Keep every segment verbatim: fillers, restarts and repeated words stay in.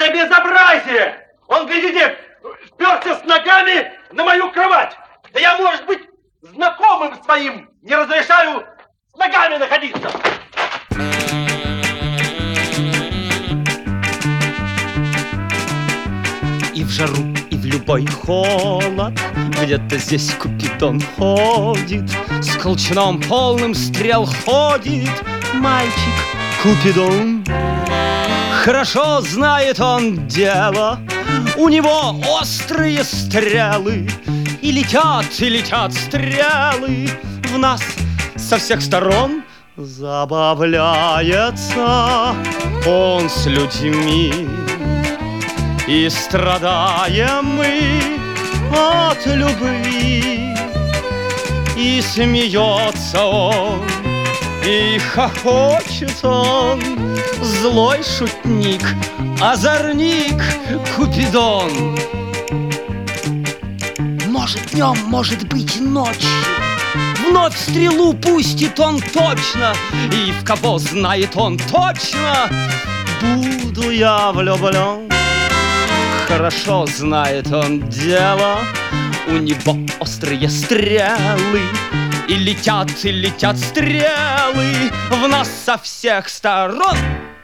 это безобразие! Он, видите, вперся с ногами на мою кровать. Да я, может быть, знакомым своим не разрешаю с ногами находиться. И в жару, и в любой холод где-то здесь Купидон ходит, с колчаном полным стрел ходит мальчик Купидон. Хорошо знает он дело, у него острые стрелы, и летят, и летят стрелы в нас со всех сторон. Забавляется он с людьми, и страдаем мы от любви. И смеется он, и хохочет он, злой шутник, озорник Купидон. Может днем, может быть ночью, вновь стрелу пустит он точно, и в кого знает он точно, буду я влюблен. Хорошо знает он дело, у него острые стрелы, и летят, и летят стрелы в нас со всех сторон.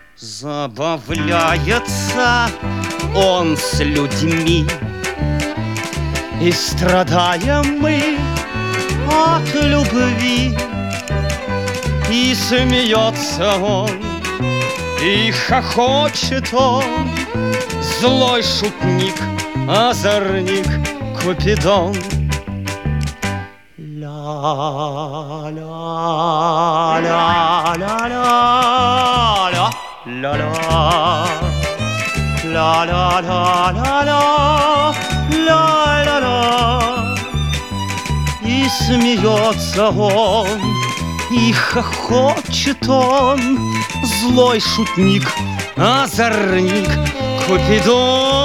Забавляется он с людьми, и страдаем мы от любви. И смеется он, и хохочет он, злой шутник, озорник Купидон. Ля-ля-ля-ля-ля-ля, ля-ля-ля-ля-ля-ля-ля-ля. И смеется он, и хохочет он, злой шутник, озорник Купидон.